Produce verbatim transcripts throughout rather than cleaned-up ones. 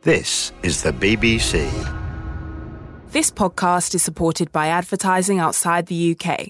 This is the B B C. This podcast is supported by advertising outside the U K.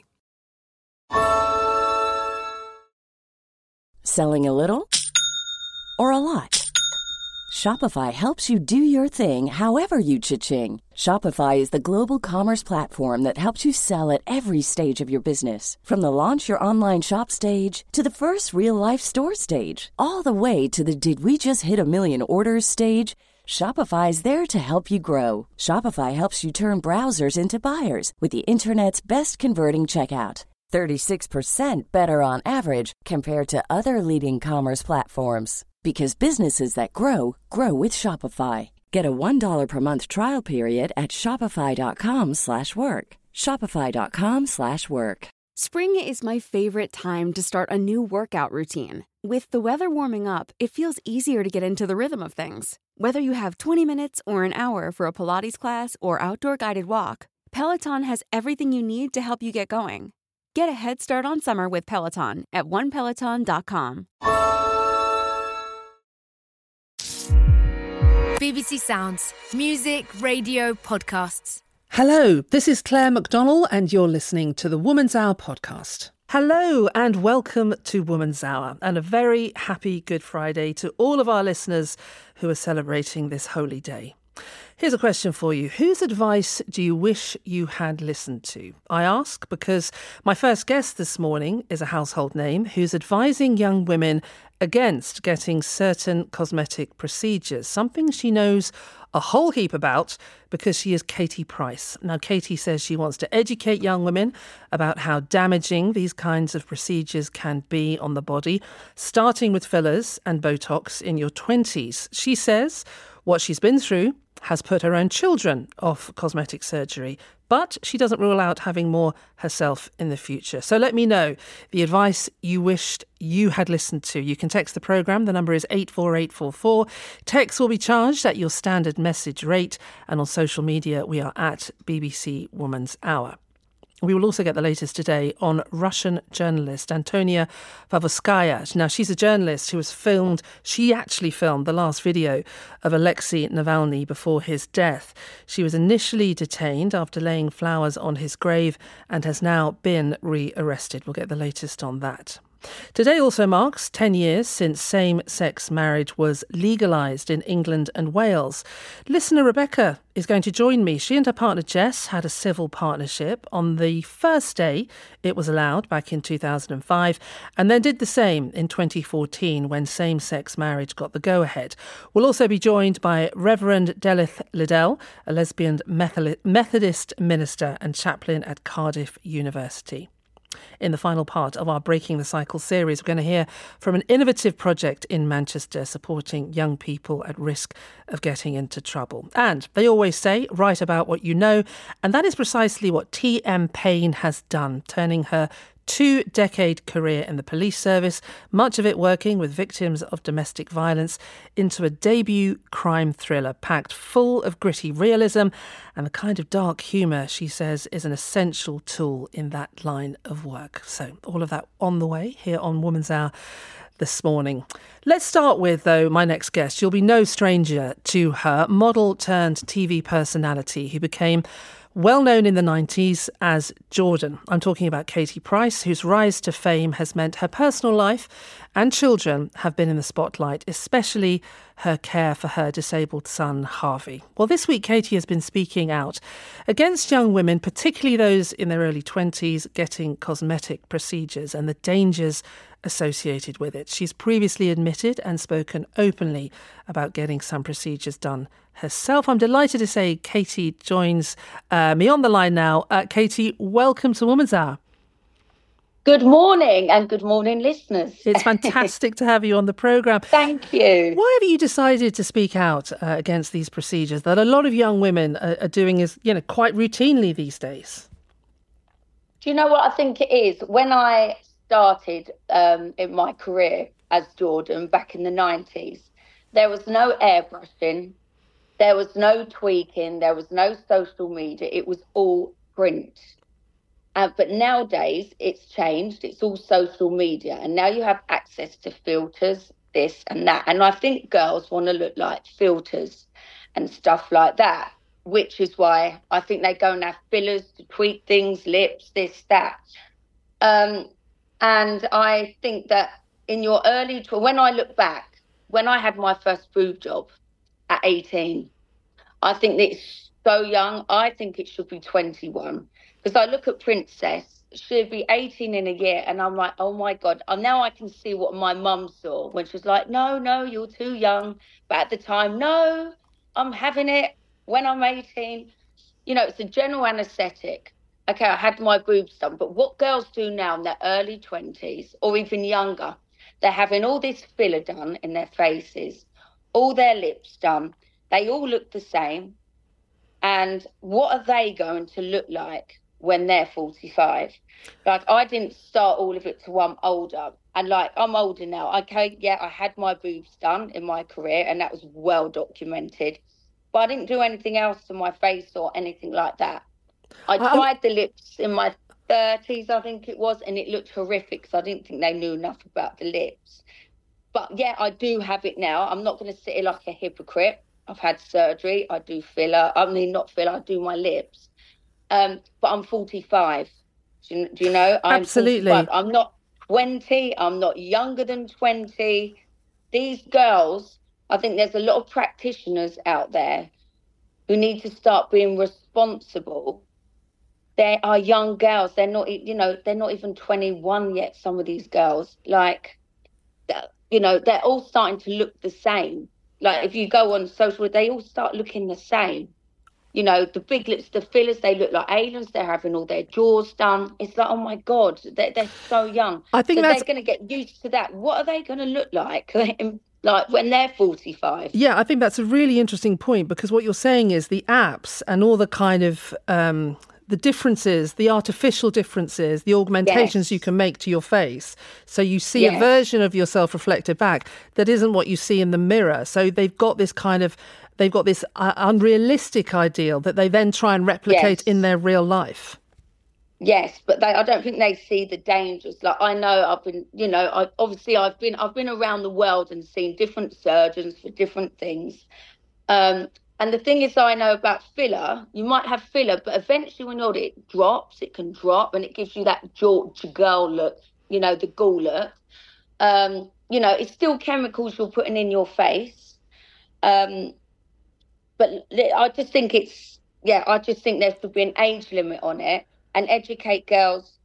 Selling a little or a lot? Shopify helps you do your thing however you cha-ching. Shopify is the global commerce platform that helps you sell at every stage of your business. From the launch your online shop stage to the first real-life store stage, all the way to the did we just hit a million orders stage. Shopify is there to help you grow. Shopify helps you turn browsers into buyers with the internet's best converting checkout. thirty-six percent better on average compared to other leading commerce platforms. Because businesses that grow, grow with Shopify. Get a one dollar per month trial period at shopify.com slash work. Shopify.com slash work. Spring is my favorite time to start a new workout routine. With the weather warming up, it feels easier to get into the rhythm of things. Whether you have twenty minutes or an hour for a Pilates class or outdoor guided walk, Peloton has everything you need to help you get going. Get a head start on summer with Peloton at one peloton dot com. B B C Sounds. Music, radio, podcasts. Hello, this is Claire McDonnell and you're listening to the Woman's Hour podcast. Hello and welcome to Woman's Hour and a very happy Good Friday to all of our listeners who are celebrating this holy day. Here's a question for you. Whose advice do you wish you had listened to? I ask because my first guest this morning is a household name who's advising young women against getting certain cosmetic procedures, something she knows a whole heap about because she is Katie Price. Now, Katie says she wants to educate young women about how damaging these kinds of procedures can be on the body, starting with fillers and Botox in your twenties. She says what she's been through has put her own children off cosmetic surgery, but she doesn't rule out having more herself in the future. So let me know the advice you wished you had listened to. You can text the programme. The number is eight four eight four four. Text will be charged at your standard message rate. And on social media, we are at B B C Woman's Hour. We will also get the latest today on Russian journalist Antonia Pavlovskaya. Now, she's a journalist who has filmed, she actually filmed the last video of Alexei Navalny before his death. She was initially detained after laying flowers on his grave and has now been re-arrested. We'll get the latest on that. Today also marks ten years since same-sex marriage was legalised in England and Wales. Listener Rebecca is going to join me. She and her partner Jess had a civil partnership on the first day it was allowed back in two thousand five and then did the same in twenty fourteen when same-sex marriage got the go-ahead. We'll also be joined by Reverend Delith Liddell, a lesbian Methodist minister and chaplain at Cardiff University. In the final part of our Breaking the Cycle series, we're going to hear from an innovative project in Manchester supporting young people at risk of getting into trouble. And they always say, write about what you know. And that is precisely what T M Payne has done, turning her two-decade career in the police service, much of it working with victims of domestic violence, into a debut crime thriller packed full of gritty realism and the kind of dark humour she says is an essential tool in that line of work. So all of that on the way here on Woman's Hour this morning. Let's start with, though, my next guest. You'll be no stranger to her, model turned T V personality who became well known in the nineties as Jordan. I'm talking about Katie Price, whose rise to fame has meant her personal life and children have been in the spotlight, especially her care for her disabled son, Harvey. Well, this week, Katie has been speaking out against young women, particularly those in their early twenties, getting cosmetic procedures and the dangers associated with it. She's previously admitted and spoken openly about getting some procedures done herself. I'm delighted to say Katie joins uh, me on the line now. Uh, Katie, welcome to Woman's Hour. Good morning and good morning, listeners. It's fantastic to have you on the programme. Thank you. Why have you decided to speak out uh, against these procedures that a lot of young women are, are doing is, you know, quite routinely these days? Do you know what I think it is? When I started um, in my career as Jordan back in the nineties, there was no airbrushing, there was no tweaking, there was no social media. It was all print. Uh, but nowadays it's changed. It's all social media. And now you have access to filters this and that. And I think girls want to look like filters and stuff like that, which is why I think they go and have fillers to tweak things, lips, this, that. Um, and I think that in your early, tw- when I look back, when I had my first boob job at eighteen, I think that it's so young. I think it should be twenty-one. Because I look at Princess, she'd be eighteen in a year, and I'm like, oh my God. And now I can see what my mum saw when she was like, no, no, you're too young. But at the time, no, I'm having it when I'm eighteen. You know, it's a general anaesthetic. Okay, I had my boobs done, but what girls do now in their early twenties or even younger, they're having all this filler done in their faces, all their lips done. They all look the same. And what are they going to look like when they're forty-five? Like, I didn't start all of it till I'm older. And, like, I'm older now. Okay, yeah, I had my boobs done in my career, and that was well documented. But I didn't do anything else to my face or anything like that. I tried the lips in my thirties, I think it was, and it looked horrific because I didn't think they knew enough about the lips. But, yeah, I do have it now. I'm not going to sit here like a hypocrite. I've had surgery. I do filler. I mean, not filler. I do my lips. Um, but I'm forty-five. Do you, do you know? I'm Absolutely. forty-five. I'm not twenty. I'm not younger than twenty. These girls, I think there's a lot of practitioners out there who need to start being responsible. They are young girls. They're not, you know, they're not even twenty-one yet, some of these girls. Like, you know, they're all starting to look the same. Like, if you go on social, they all start looking the same. You know, the big lips, the fillers, they look like aliens. They're having all their jaws done. It's like, oh, my God, they're, they're so young. I think so that's... they're going to get used to that. What are they going to look like, like when they're forty-five? Yeah, I think that's a really interesting point, because what you're saying is the apps and all the kind of... Um, the differences, the artificial differences, the augmentations yes. you can make to your face. So you see yes. a version of yourself reflected back that isn't what you see in the mirror. So they've got this kind of, they've got this uh, unrealistic ideal that they then try and replicate yes. in their real life. Yes, but they, I don't think they see the dangers. Like, I know I've been, you know, I, obviously I've been, I've been around the world and seen different surgeons for different things. Um, And the thing is, I know about filler, you might have filler, but eventually when it drops, it can drop and it gives you that George girl look, you know, the ghoul look. Um, you know, it's still chemicals you're putting in your face. Um, but I just think it's, yeah, I just think there should be an age limit on it and educate girls.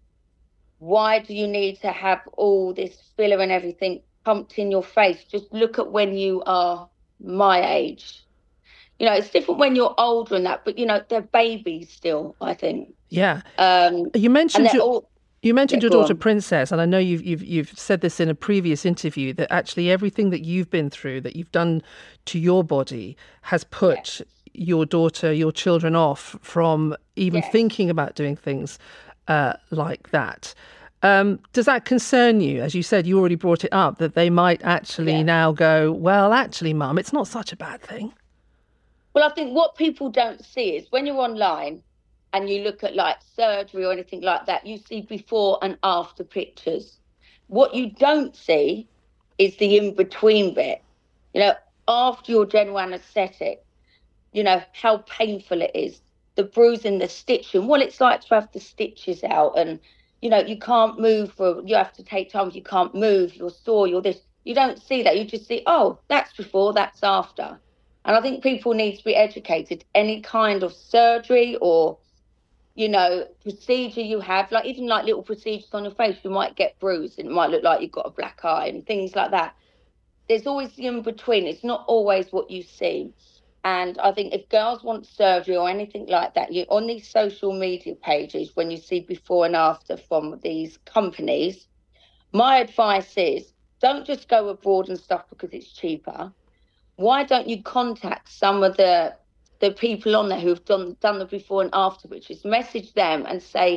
Why do you need to have all this filler and everything pumped in your face? Just look at when you are my age. You know, it's different when you're older and that, but, you know, they're babies still, I think. Yeah. Um, you mentioned your, all, you mentioned yeah, your daughter, on. Princess, and I know you've, you've, you've said this in a previous interview, that actually everything that you've been through, that you've done to your body, has put yes. your daughter, your children off from even yes. thinking about doing things uh, like that. Um, does that concern you? As you said, you already brought it up, that they might actually yeah. now go, well, actually, Mum, it's not such a bad thing. Well, I think what people don't see is when you're online and you look at like surgery or anything like that, you see before and after pictures. What you don't see is the in-between bit. You know, after your general anaesthetic, you know, how painful it is, the bruising, the stitching, what it's like to have the stitches out and, you know, you can't move, for, you have to take time, you can't move, you're sore, you're this. You don't see that. You just see, oh, that's before, that's after. And I think people need to be educated. Any kind of surgery or, you know, procedure you have, like even like little procedures on your face, you might get bruised and it might look like you've got a black eye and things like that. There's always the in-between. It's not always what you see. And I think if girls want surgery or anything like that, you on these social media pages, when you see before and after from these companies, my advice is don't just go abroad and stuff because it's cheaper. Why don't you contact some of the the people on there who've done done the before and after, which is message them and say,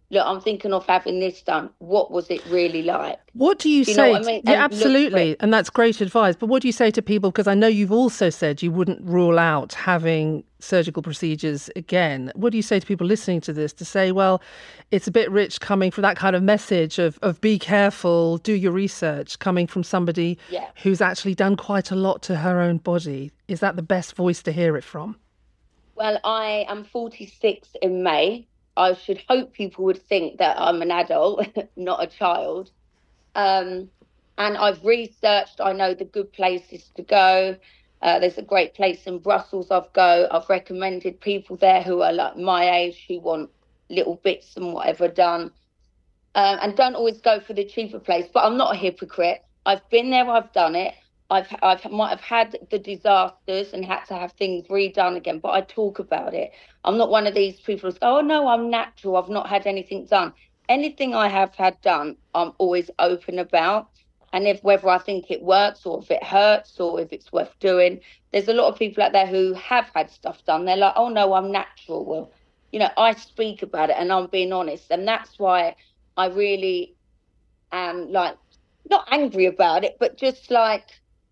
look, I'm thinking of having this done. What was it really like? What do you, do you say? know what I mean? Yeah, And absolutely. look, And that's great advice. But what do you say to people? Because I know you've also said you wouldn't rule out having surgical procedures again. What do you say to people listening to this to say, well, it's a bit rich coming from that kind of message of, of be careful, do your research, coming from somebody Yeah. who's actually done quite a lot to her own body? Is that the best voice to hear it from? Well, I am forty-six in May. I should hope people would think that I'm an adult, not a child. Um, and I've researched, I know the good places to go. Uh, there's a great place in Brussels I've go. I've recommended people there who are like my age, who want little bits and whatever done. Um, and don't always go for the cheaper place, but I'm not a hypocrite. I've been there, I've done it. I've I've might have had the disasters and had to have things redone again, but I talk about it. I'm not one of these people who say, oh no, I'm natural, I've not had anything done. Anything I have had done, I'm always open about. And if whether I think it works or if it hurts or if it's worth doing, there's a lot of people out there who have had stuff done. They're like, oh no, I'm natural. Well, you know, I speak about it and I'm being honest. And that's why I really am like, not angry about it, but just like,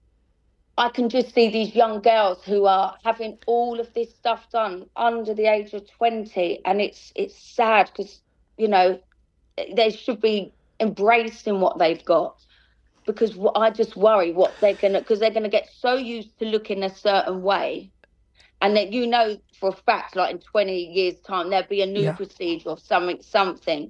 I can just see these young girls who are having all of this stuff done under the age of twenty. And it's it's sad because, you know, they should be embracing what they've got. Because I just worry what they're going to, because they're going to get so used to looking a certain way. And that, you know, for a fact, like in twenty years' time, there'll be a new yeah. procedure or something, something.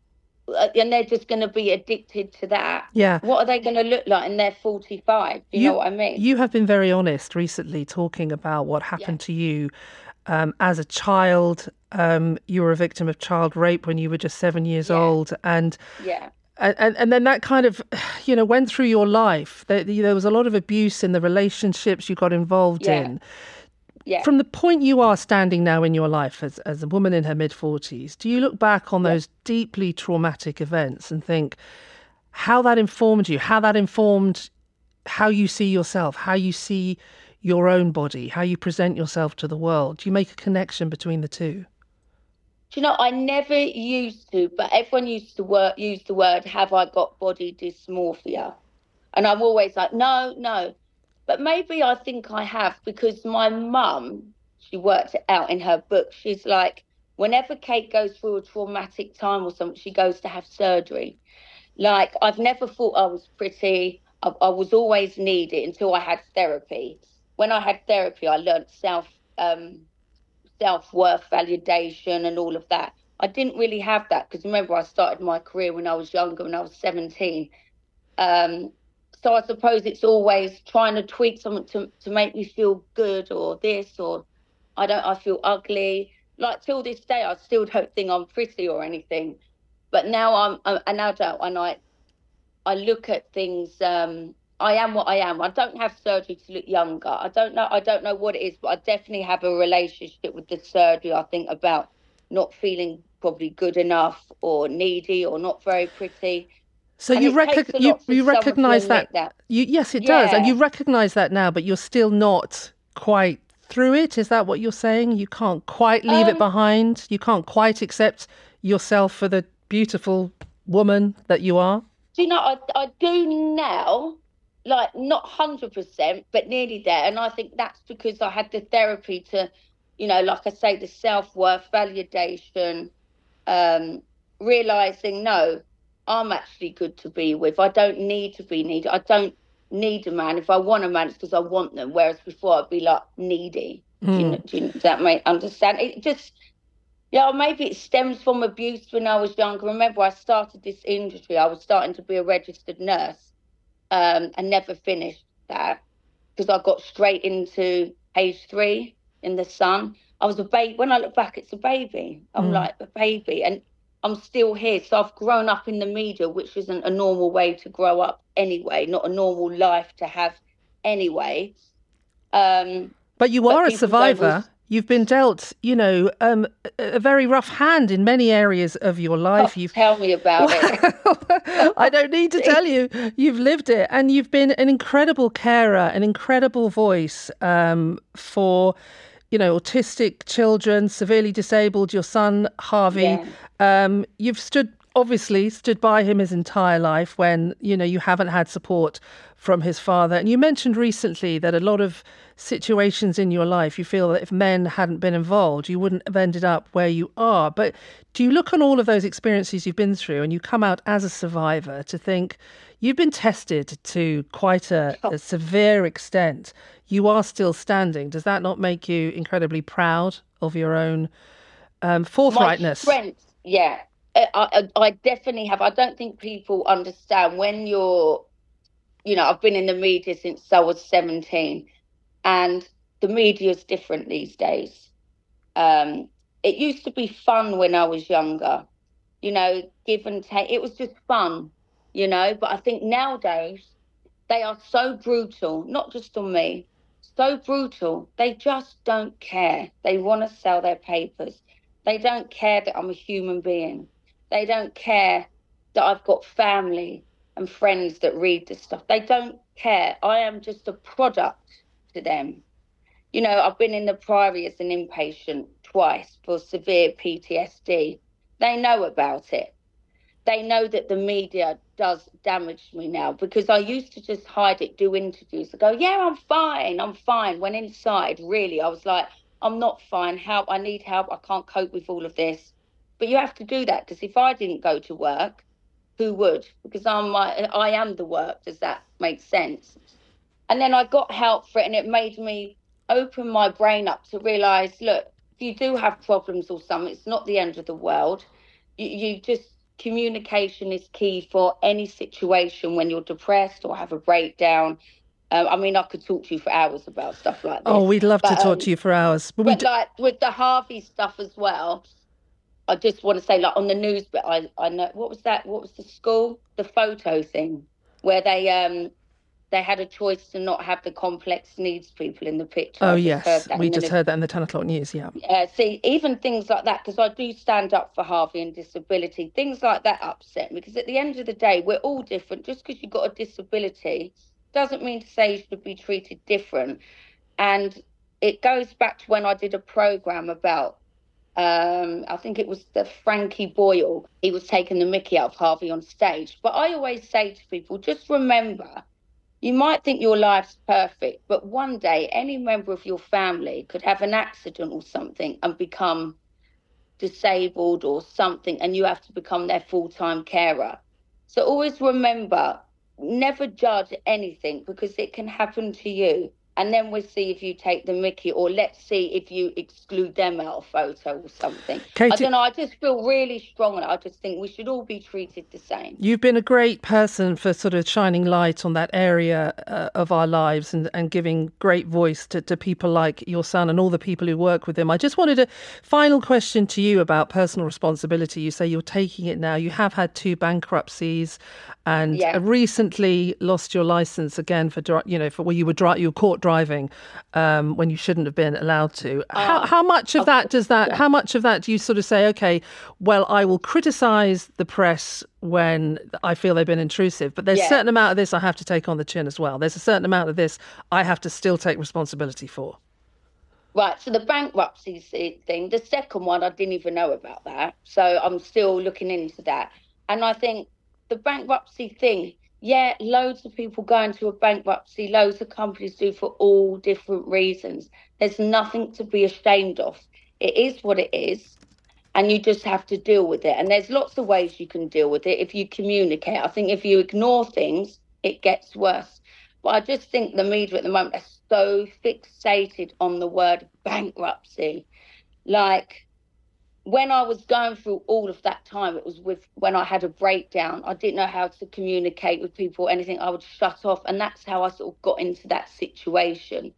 And they're just going to be addicted to that. Yeah. What are they going to look like? And they're forty-five. Do you, you know what I mean? You have been very honest recently talking about what happened yeah. to you um, as a child. Um, you were a victim of child rape when you were just seven years yeah. old. And yeah. And, and then that kind of, you know, went through your life. There, there was a lot of abuse in the relationships you got involved yeah. in. Yeah. From the point you are standing now in your life as, as a woman in her mid-forties, do you look back on yeah. those deeply traumatic events and think how that informed you, how that informed how you see yourself, how you see your own body, how you present yourself to the world? Do you make a connection between the two? Do you know, I never used to, but everyone used to word, use the word, have I got body dysmorphia? And I'm always like, no, no. But maybe I think I have, because my mum, she worked it out in her book. She's like, whenever Kate goes through a traumatic time or something, she goes to have surgery. Like, I've never thought I was pretty. I, I was always needy until I had therapy. When I had therapy, I learned self... Um, self-worth validation and all of that. I didn't really have that because remember I started my career when I was younger, when I was seventeen. Um, so I suppose it's always trying to tweak something to, to make me feel good or this or I don't, I feel ugly. Like till this day, I still don't think I'm pretty or anything. But now I'm, I'm an adult and I, I look at things, um, I am what I am. I don't have surgery to look younger. I don't know. I don't know what it is, but I definitely have a relationship with the surgery. I think about not feeling probably good enough or needy or not very pretty. So and you, rec- you, you recognise that, that. You, yes, it yeah. does. And you recognise that now, but you're still not quite through it. Is that what you're saying? You can't quite leave um, it behind. You can't quite accept yourself for the beautiful woman that you are. Do you know, I, I do now. Like, not one hundred percent, but nearly there. And I think that's because I had the therapy to, you know, like I say, the self-worth, validation, um, realising, no, I'm actually good to be with. I don't need to be needed. I don't need a man. If I want a man, it's because I want them. Whereas before I'd be like needy. Mm. Do, you know, do, you, does that make understand? It just, yeah, maybe it stems from abuse when I was younger. Remember, I started this industry. I was starting to be a registered nurse. Um, and never finished that because I got straight into page three in The Sun. I was a baby. When I look back, it's a baby. I'm mm. like a baby and I'm still here. So I've grown up in the media, which isn't a normal way to grow up anyway, not a normal life to have anyway. Um, but you are but a survivor. You've been dealt, you know, um, a very rough hand in many areas of your life. Oh, you've tell me about it. I don't need to tell you. You've lived it. And you've been an incredible carer, an incredible voice um, for you know, autistic children, severely disabled, your son, Harvey. Yeah. Um, you've stood, obviously, stood by him his entire life when, you know, you haven't had support from his father. And you mentioned recently that a lot of situations in your life, you feel that if men hadn't been involved, you wouldn't have ended up where you are. But do you look on all of those experiences you've been through and you come out as a survivor to think you've been tested to quite a, a severe extent? You are still standing. Does that not make you incredibly proud of your own um, forthrightness? My strength, yeah. I, I, I definitely have. I don't think people understand when you're, you know, I've been in the media since I was seventeen, and the media is different these days. Um, it used to be fun when I was younger, you know, give and take. It was just fun, you know, but I think nowadays they are so brutal, not just on me, so brutal. They just don't care. They want to sell their papers. They don't care that I'm a human being. They don't care that I've got family and friends that read this stuff. They don't care. I am just a product to them. You know, I've been in the Priory as an inpatient twice for severe P T S D. They know about it. They know that the media does damage me now, because I used to just hide it, do interviews. I go, yeah, I'm fine, I'm fine. When inside, really, I was like, I'm not fine. Help, I need help. I can't cope with all of this. But you have to do that, because if I didn't go to work, who would? Because I'm my, I am the work. Does that make sense? And then I got help for it, and it made me open my brain up to realise, look, if you do have problems or something, it's not the end of the world. You, you just, communication is key for any situation when you're depressed or have a breakdown. Um, I mean, I could talk to you for hours about stuff like this. Oh, we'd love but, to talk um, to you for hours. But, But, we but d- like with the Harvey stuff as well, I just want to say, like on the news, but I, I know, what was that? What was the school? The photo thing where they um they had a choice to not have the complex needs people in the picture. oh, I just yes, heard that we in the just news. heard that in the ten o'clock news, yeah. Yeah, see, even things like that, because I do stand up for Harvey and disability, things like that upset me, because at the end of the day, we're all different. Just because you've got a disability doesn't mean to say you should be treated different. And it goes back to when I did a programme about, um, I think it was the Frankie Boyle. He was taking the mickey out of Harvey on stage. But I always say to people, just remember, you might think your life's perfect, but one day any member of your family could have an accident or something and become disabled or something, and you have to become their full-time carer. So always remember, never judge anything, because it can happen to you. And then we'll see if you take the mickey, or let's see if you exclude them out of photo or something. Katie, I don't know, I just feel really strong on it. I just think we should all be treated the same. you've been a great person for sort of shining light on that area uh, of our lives and, and giving great voice to, to people like your son and all the people who work with him. I just wanted a final question to you about personal responsibility. You say you're taking it now. You have had two bankruptcies and Yeah. recently lost your license again for, dri- you know, for where you were dri- you were caught driving um, when you shouldn't have been allowed to. How, Uh, how much of that does that, yeah. how much of that do you sort of say, okay, well, I will criticise the press when I feel they've been intrusive, but there's a Yeah. certain amount of this I have to take on the chin as well. There's a certain amount of this I have to still take responsibility for. Right, so the bankruptcy thing, the second one, I didn't even know about that. So I'm still looking into that. And I think the bankruptcy thing, yeah, loads of people go into a bankruptcy, loads of companies do for all different reasons. There's nothing to be ashamed of. It is what it is, and you just have to deal with it. And there's lots of ways you can deal with it if you communicate. I think if you ignore things, it gets worse. But I just think the media at the moment are so fixated on the word bankruptcy. Like, when I was going through all of that time, it was with when I had a breakdown. I didn't know how to communicate with people, anything. I would shut off. And that's how I sort of got into that situation.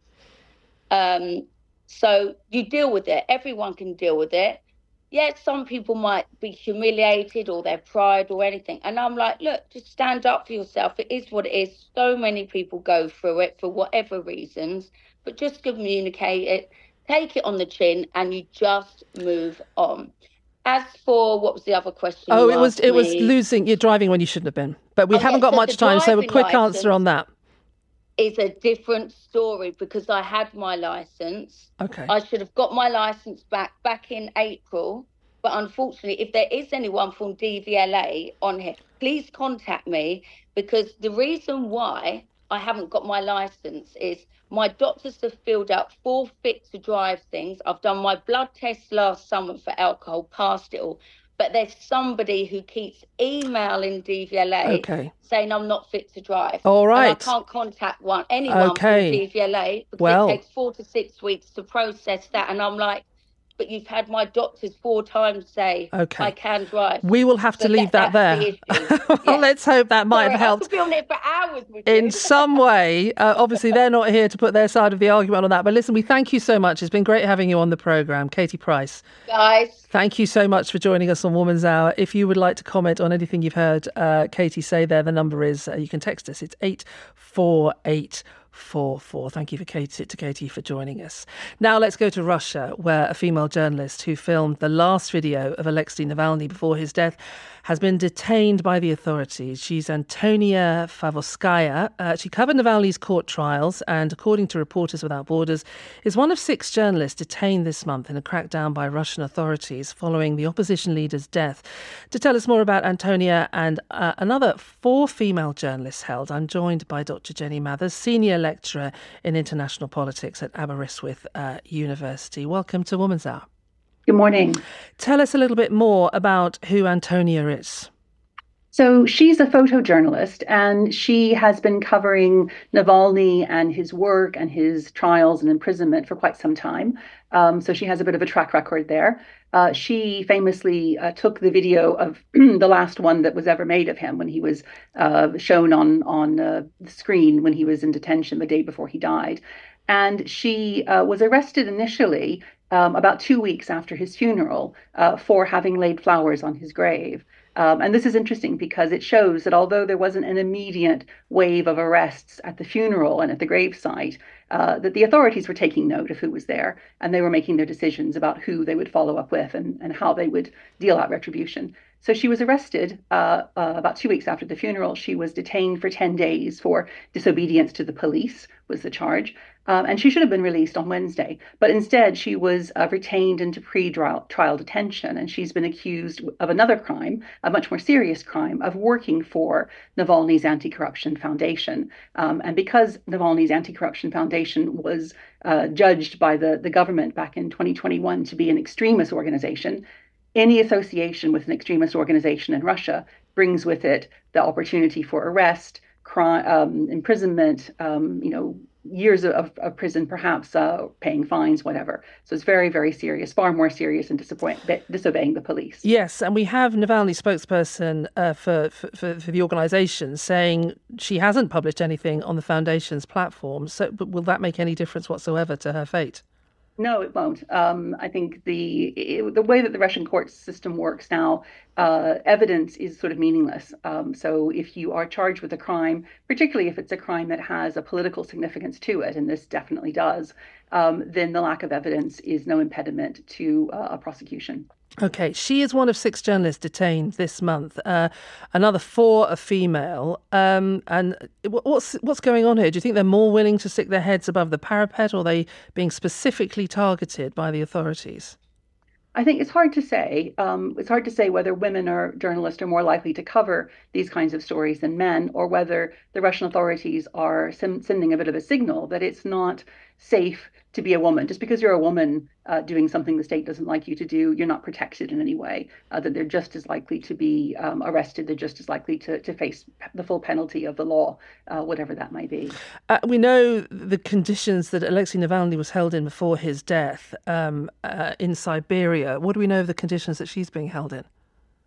Um, so you deal with it. Everyone can deal with it. Yeah, some people might be humiliated or their pride or anything. And I'm like, look, just stand up for yourself. It is what it is. So many people go through it for whatever reasons, but just communicate it, take it on the chin, and you just move on. As for, what was the other question? Oh, you it was asked it was me? losing, you're driving when you shouldn't have been. But we Oh, haven't yeah, got so much the time, so a driving quick licence- answer on that. is a different story because I had my license. Okay. I should have got my license back back in April. But unfortunately, if there is anyone from D V L A on here, please contact me, because the reason why I haven't got my license is my doctors have filled out four fit to drive things. I've done my blood test last summer for alcohol, passed it all. But there's somebody who keeps emailing D V L A okay. saying I'm not fit to drive. All right. And I can't contact one anyone okay. from D V L A because well. it takes four to six weeks to process that. And I'm like, but you've had my doctors four times say okay. I can drive. We will have to so leave that, that there. The well, yeah. Let's hope that might Sorry, have helped. I could be on it for hours with in you. some way. Uh, obviously, they're not here to put their side of the argument on that. But listen, we thank you so much. It's been great having you on the programme. Katie Price. Guys. Thank you so much for joining us on Woman's Hour. If you would like to comment on anything you've heard uh, Katie say there, the number is, uh, you can text us. It's eight four eight four four. Thank you for Katie, to Katie for joining us. Now let's go to Russia, where a female journalist who filmed the last video of Alexei Navalny before his death has been detained by the authorities. She's Antonia Favovskaya. Uh, she covered Navalny's court trials and, according to Reporters Without Borders, is one of six journalists detained this month in a crackdown by Russian authorities following the opposition leader's death. To tell us more about Antonia and uh, another four female journalists held, I'm joined by Doctor Jenny Mathers, Senior Lecturer in International Politics at Aberystwyth uh, University. Welcome to Woman's Hour. Good morning. Tell us a little bit more about who Antonia is. So she's a photojournalist, and she has been covering Navalny and his work and his trials and imprisonment for quite some time. Um, so she has a bit of a track record there. Uh, she famously uh, took the video of the last one that was ever made of him when he was uh, shown on, on uh, the screen when he was in detention the day before he died. And she uh, was arrested initially um, about two weeks after his funeral uh, for having laid flowers on his grave. Um, and this is interesting because it shows that although there wasn't an immediate wave of arrests at the funeral and at the gravesite, uh, that the authorities were taking note of who was there, and they were making their decisions about who they would follow up with and, and how they would deal out retribution. So she was arrested uh, uh, about two weeks after the funeral. She was detained for ten days for disobedience to the police, was the charge. Um, and she should have been released on Wednesday. But instead, she was uh, retained into pre-trial trial detention. And she's been accused of another crime, a much more serious crime, of working for Navalny's Anti-Corruption Foundation. Um, and because Navalny's Anti-Corruption Foundation was uh, judged by the, the government back in twenty twenty-one to be an extremist organization, any association with an extremist organization in Russia brings with it the opportunity for arrest, crime, um, imprisonment, um, you know, years of, of prison, perhaps uh, paying fines, whatever. So it's very, very serious, far more serious than disobeying the police. Yes, and we have Navalny spokesperson uh, for, for, for the organisation saying she hasn't published anything on the foundation's platform. So but will that make any difference whatsoever to her fate? No, it won't. Um, I think the it, the way that the Russian court system works now, uh, evidence is sort of meaningless. Um, so if you are charged with a crime, particularly if it's a crime that has a political significance to it, and this definitely does, um, then the lack of evidence is no impediment to uh, a prosecution. Okay, she is one of six journalists detained this month. Uh, another four are female. Um, and what's what's going on here? Do you think they're more willing to stick their heads above the parapet, or are they being specifically targeted by the authorities? I think it's hard to say. Um, it's hard to say whether women or journalists are more likely to cover these kinds of stories than men, or whether the Russian authorities are sim- sending a bit of a signal that it's not safe to be a woman. Just because you're a woman uh, doing something the state doesn't like you to do, you're not protected in any way, uh, that they're just as likely to be um, arrested, they're just as likely to, to face the full penalty of the law, uh, whatever that might be. Uh, we know the conditions that Alexei Navalny was held in before his death um, uh, in Siberia. What do we know of the conditions that she's being held in?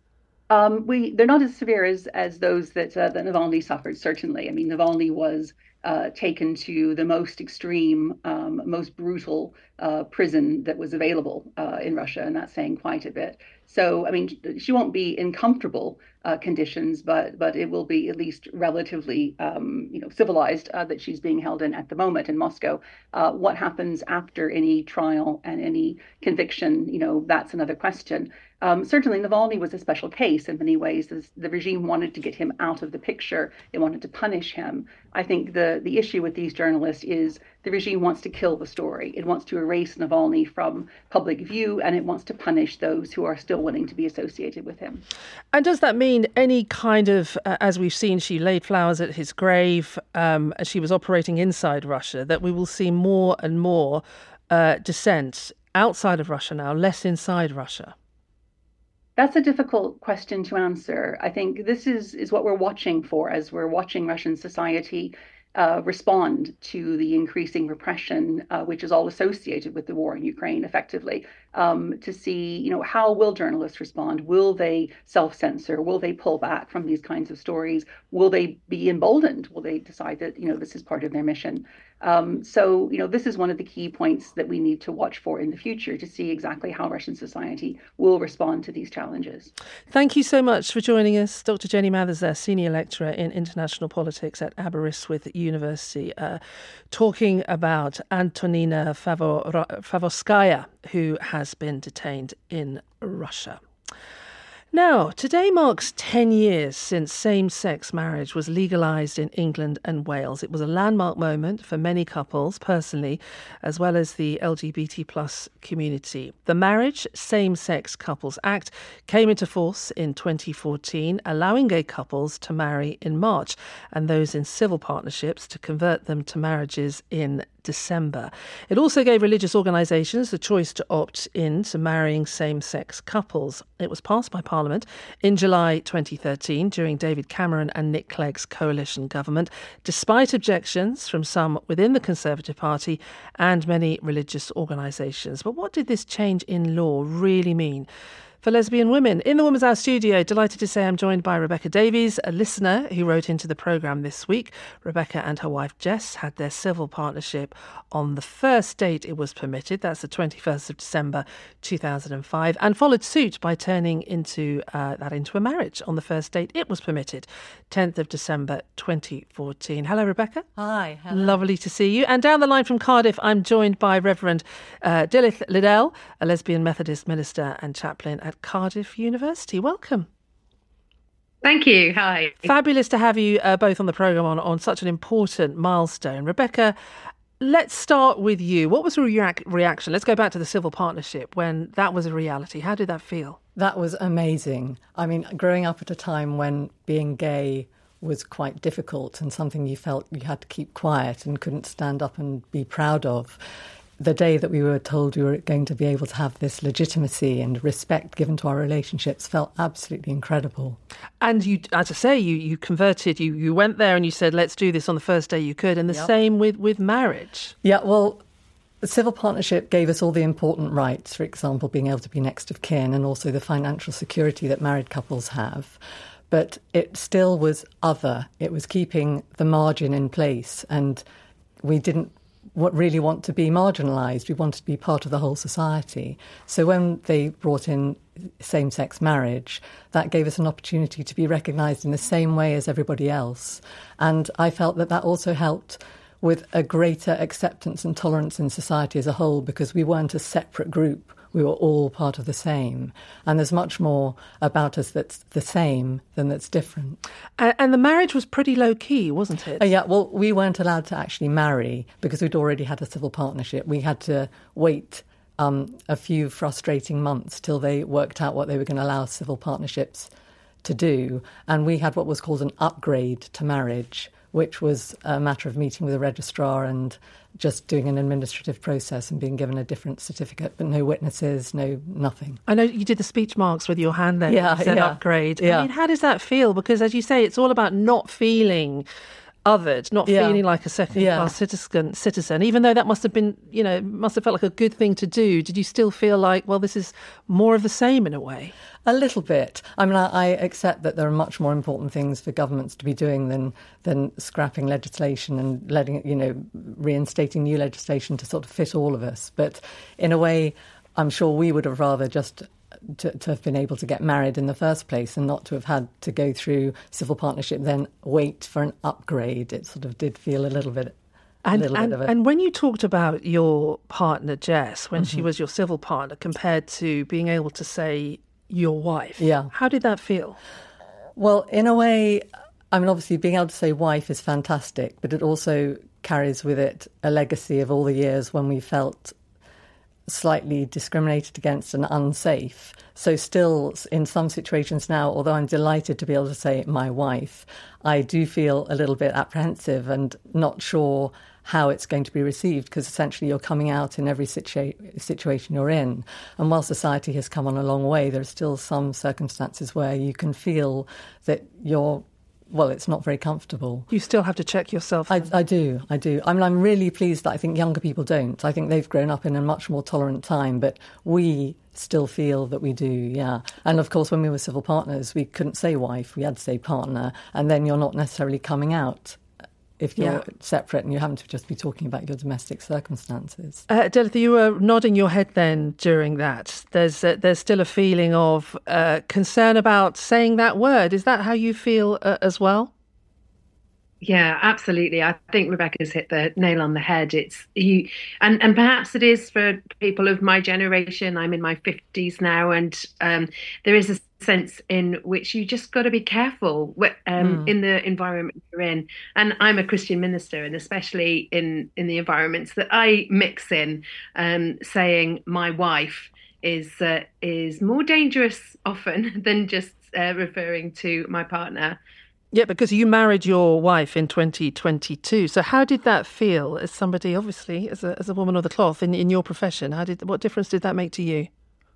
Um, we they're not as severe as as those that uh, that Navalny suffered. Certainly, I mean, Navalny was uh, taken to the most extreme, um, most brutal uh, prison that was available uh, in Russia, and that's saying quite a bit. So, I mean, she won't be in comfortable uh, conditions, but but it will be at least relatively, um, you know, civilized uh, that she's being held in at the moment in Moscow. Uh, what happens after any trial and any conviction, you know, that's another question. Um, certainly, Navalny was a special case in many ways. The, the regime wanted to get him out of the picture. They wanted to punish him. I think the the, the issue with these journalists is the regime wants to kill the story. It wants to erase Navalny from public view, and it wants to punish those who are still willing to be associated with him. And does that mean any kind of, uh, as we've seen, she laid flowers at his grave um, as she was operating inside Russia, that we will see more and more uh, dissent outside of Russia now, less inside Russia? That's a difficult question to answer. I think this is, is what we're watching for as we're watching Russian society uh, respond to the increasing repression, uh, which is all associated with the war in Ukraine, effectively, um, to see, you know, how will journalists respond? Will they self-censor? Will they pull back from these kinds of stories? Will they be emboldened? Will they decide that, you know, this is part of their mission? Um, so, you know, this is one of the key points that we need to watch for in the future to see exactly how Russian society will respond to these challenges. Thank you so much for joining us, Doctor Jenny Mather, Senior Lecturer in International Politics at Aberystwyth University, uh, talking about Antonina Favor- Favorskaya, who has been detained in Russia. Now, today marks ten years since same-sex marriage was legalised in England and Wales. It was a landmark moment for many couples, personally, as well as the L G B T plus community. The Marriage Same-Sex Couples Act came into force in twenty fourteen, allowing gay couples to marry in March and those in civil partnerships to convert them to marriages in December. It also gave religious organisations the choice to opt in to marrying same-sex couples. It was passed by Parliament in July twenty thirteen during David Cameron and Nick Clegg's coalition government, despite objections from some within the Conservative Party and many religious organisations. But what did this change in law really mean for lesbian women? In the Woman's Hour studio, delighted to say I'm joined by Rebecca Davies, a listener who wrote into the programme this week. Rebecca and her wife Jess had their civil partnership on the first date it was permitted. That's the twenty-first of December two thousand five, and followed suit by turning into uh, that into a marriage on the first date it was permitted, tenth of December twenty fourteen. Hello, Rebecca. Hi. Hello. Lovely to see you. And down the line from Cardiff, I'm joined by Reverend uh, Dilith Liddell, a lesbian Methodist minister and chaplain at Cardiff University. Welcome. Thank you. Hi. Fabulous to have you uh, both on the programme on, on such an important milestone. Rebecca, let's start with you. What was your reac- reaction? Let's go back to the civil partnership when that was a reality. How did that feel? That was amazing. I mean, growing up at a time when being gay was quite difficult and something you felt you had to keep quiet and couldn't stand up and be proud of. The day that we were told we were going to be able to have this legitimacy and respect given to our relationships felt absolutely incredible. And you, as I say, you, you converted, you, you went there and you said, let's do this on the first day you could. And the Yep. same with, with marriage. Yeah, well, the civil partnership gave us all the important rights, for example, being able to be next of kin and also the financial security that married couples have. But it still was other. It was keeping the margin in place, and we didn't what really want to be marginalised. We wanted to be part of the whole society. So when they brought in same-sex marriage, that gave us an opportunity to be recognised in the same way as everybody else. And I felt that that also helped with a greater acceptance and tolerance in society as a whole, because we weren't a separate group. We were all part of the same. And there's much more about us that's the same than that's different. And, and the marriage was pretty low-key, wasn't it? Uh, yeah, well, we weren't allowed to actually marry because we'd already had a civil partnership. We had to wait um, a few frustrating months till they worked out what they were going to allow civil partnerships to do. And we had what was called an upgrade to marriage, which was a matter of meeting with a registrar and just doing an administrative process and being given a different certificate, but no witnesses, no nothing. I know you did the speech marks with your hand there. Yeah, you said yeah. upgrade. Yeah. I mean, how does that feel? Because as you say, it's all about not feeling othered, not Yeah. feeling like a second-class Yeah. citizen, citizen. Even though that must have been, you know, must have felt like a good thing to do, did you still feel like, well, this is more of the same in a way? A little bit. I mean, I, I accept that there are much more important things for governments to be doing than than scrapping legislation and letting it, you know, reinstating new legislation to sort of fit all of us. But in a way, I'm sure we would have rather just to, to have been able to get married in the first place and not to have had to go through civil partnership, then wait for an upgrade. It sort of did feel a little bit... And, little and, bit of a... and when you talked about your partner, Jess, when Mm-hmm. she was your civil partner, compared to being able to say your wife, Yeah. how did that feel? Well, in a way, I mean, obviously, being able to say wife is fantastic, but it also carries with it a legacy of all the years when we felt slightly discriminated against and unsafe. So still, in some situations now, although I'm delighted to be able to say my wife, I do feel a little bit apprehensive and not sure how it's going to be received, because essentially you're coming out in every situa- situation you're in. And while society has come on a long way, there are still some circumstances where you can feel that you're well, it's not very comfortable. You still have to check yourself. I, I do, I do. I mean, I'm really pleased that I think younger people don't. I think they've grown up in a much more tolerant time, but we still feel that we do, yeah. And of course, when we were civil partners, we couldn't say wife, we had to say partner, and then you're not necessarily coming out if you're yeah. separate and you happen to just be talking about your domestic circumstances. Uh, Delitha, you were nodding your head then during that. There's uh, there's still a feeling of uh, concern about saying that word. Is that how you feel uh, as well? Yeah, absolutely. I think Rebecca's hit the nail on the head. It's you, and, and perhaps it is for people of my generation. I'm in my fifties now, and um, there is a sense in which you just got to be careful um, mm. in the environment you're in. And I'm a Christian minister, and especially in, in the environments that I mix in, um, saying my wife is uh, is more dangerous often than just uh, referring to my partner. Yeah, because you married your wife in twenty twenty-two. So how did that feel as somebody, obviously, as a as a woman of the cloth in, in your profession? How did what difference did that make to you?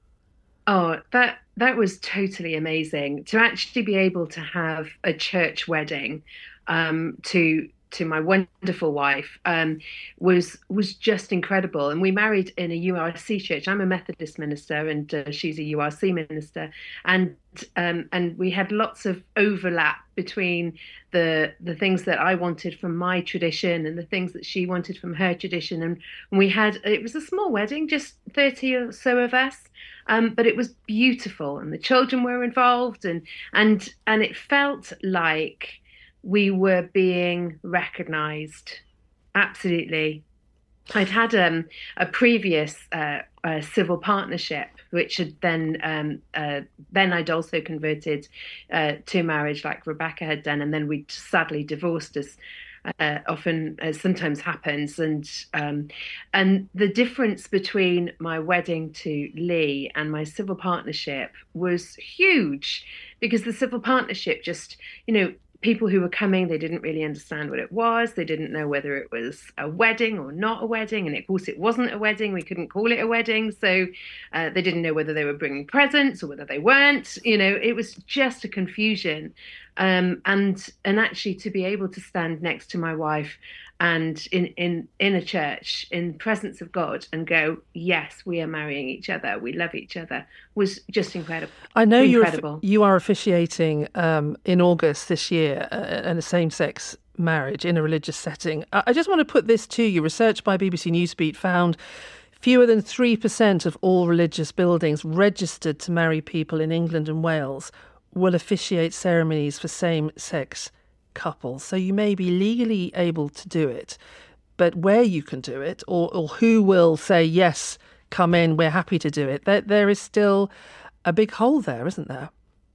Oh, that that was totally amazing to actually be able to have a church wedding um, to to my wonderful wife um, was was just incredible. And we married in a U R C church. I'm a Methodist minister, and uh, she's a U R C minister, and um, and we had lots of overlap between the the things that I wanted from my tradition and the things that she wanted from her tradition. And we had it was a small wedding, just thirty or so of us. Um, but it was beautiful, and the children were involved, and and and it felt like we were being recognised. Absolutely. I'd had um, a previous uh, uh, civil partnership, which had then um, uh, then I'd also converted uh, to marriage, like Rebecca had done, and then we sadly divorced, as uh, often as sometimes happens. And um, and the difference between my wedding to Lee and my civil partnership was huge, because the civil partnership just, you know, people who were coming, they didn't really understand what it was. They didn't know whether it was a wedding or not a wedding. And of course, it wasn't a wedding. We couldn't call it a wedding. So uh, they didn't know whether they were bringing presents or whether they weren't. You know, it was just a confusion. Um, and and actually to be able to stand next to my wife and in, in, in a church, in presence of God, and go, yes, we are marrying each other, we love each other, was just incredible. I know incredible. you're, you are officiating um, in August this year uh, in a same-sex marriage in a religious setting. I, I just want to put this to you. Research by B B C Newsbeat found fewer than three percent of all religious buildings registered to marry people in England and Wales will officiate ceremonies for same-sex couples. So you may be legally able to do it, but where you can do it, or, or who will say, yes, come in, we're happy to do it, there, there is still a big hole there, isn't there?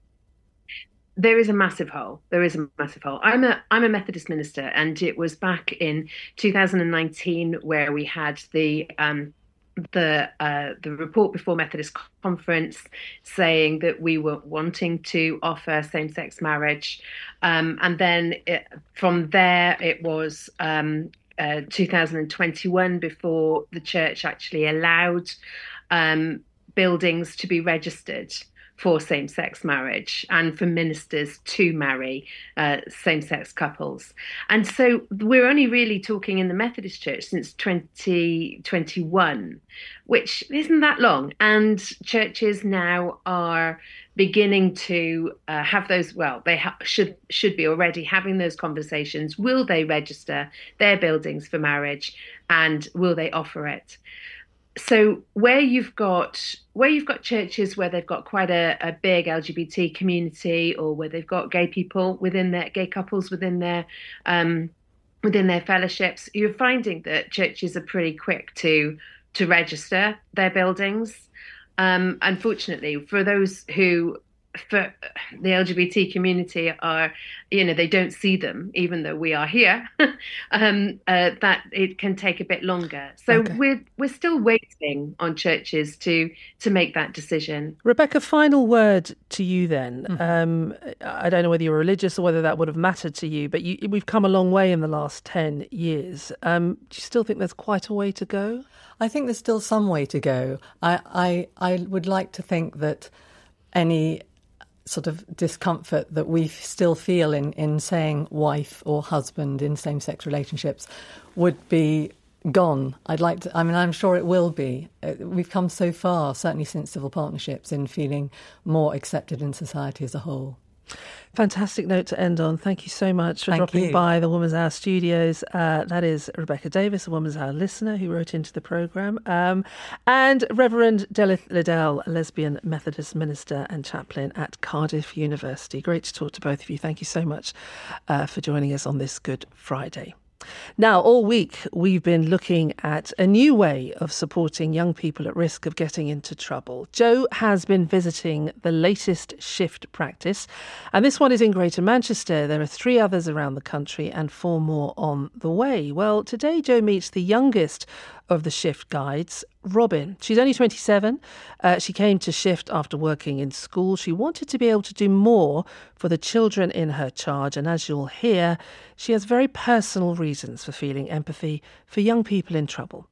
There is a massive hole. There is a massive hole. I'm a I'm a Methodist minister, and it was back in two thousand nineteen where we had the um, the uh, the report before Methodist Conference saying that we were wanting to offer same-sex marriage, um, and then it, from there it was um, uh, two thousand twenty-one before the church actually allowed um, buildings to be registered for same-sex marriage and for ministers to marry uh, same-sex couples. And so we're only really talking in the Methodist Church since twenty twenty-one, which isn't that long. And churches now are beginning to uh, have those, well, they ha- should should be already having those conversations. Will they register their buildings for marriage, and will they offer it? So where you've got where you've got churches where they've got quite a, a big L G B T community, or where they've got gay people within their gay couples within their um, within their fellowships, you're finding that churches are pretty quick to to register their buildings. Um, unfortunately, for those who for the L G B T community are, you know, they don't see them, even though we are here, um, uh, that it can take a bit longer. So okay. we're we're still waiting on churches to to make that decision. Rebecca, final word to you then. Mm-hmm. Um, I don't know whether you're religious or whether that would have mattered to you, but you, we've come a long way in the last ten years. Um, do you still think there's quite a way to go? I think there's still some way to go. I I, I would like to think that any sort of discomfort that we still feel in, in saying wife or husband in same-sex relationships would be gone. I'd like to, I mean, I'm sure it will be. We've come so far, certainly since civil partnerships, in feeling more accepted in society as a whole. Fantastic note to end on. Thank you so much for Thank dropping you. by the Woman's Hour studios. Uh, that is Rebecca Davis, a Woman's Hour listener who wrote into the programme, um, and Reverend Delith Liddell, a lesbian Methodist minister and chaplain at Cardiff University. Great to talk to both of you. Thank you so much uh, for joining us on this Good Friday. Now, all week we've been looking at a new way of supporting young people at risk of getting into trouble. Jo has been visiting the latest SHIFT practice, and this one is in Greater Manchester. There are three others around the country and four more on the way. Well, today Jo meets the youngest of the SHIFT guides, Robin. She's only twenty-seven. Uh, she came to SHIFT after working in school. She wanted to be able to do more for the children in her charge, and as you'll hear, she has very personal reasons for feeling empathy for young people in trouble.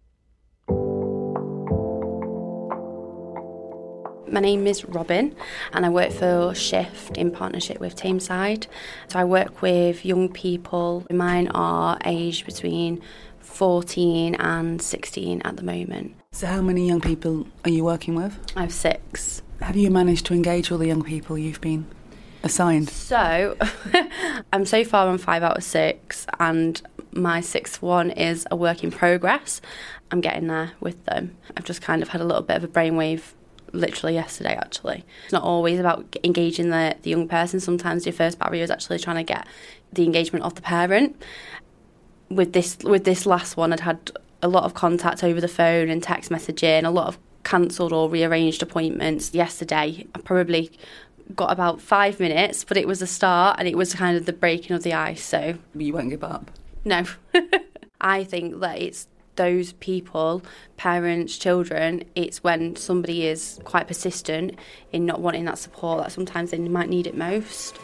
My name is Robin and I work for SHIFT in partnership with Tameside. So I work with young people. Mine are aged between fourteen and sixteen at the moment. So how many young people are you working with? I have six. Have you managed to engage all the young people you've been assigned? So I'm so far on five out of six, and my sixth one is a work in progress. I'm getting there with them. I've just kind of had a little bit of a brainwave literally yesterday, actually. It's not always about engaging the, the young person. Sometimes your first barrier is actually trying to get the engagement of the parent. With this with this last one, I'd had a lot of contact over the phone and text messaging, a lot of cancelled or rearranged appointments. Yesterday, I probably got about five minutes, but it was a start and it was kind of the breaking of the ice. So you won't give up? No. I think that it's those people, parents, children, it's when somebody is quite persistent in not wanting that support that sometimes they might need it most.